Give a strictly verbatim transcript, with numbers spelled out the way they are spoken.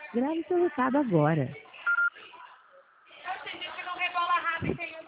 Grave seu recado agora. Eu sei, gente, não rebola rápido.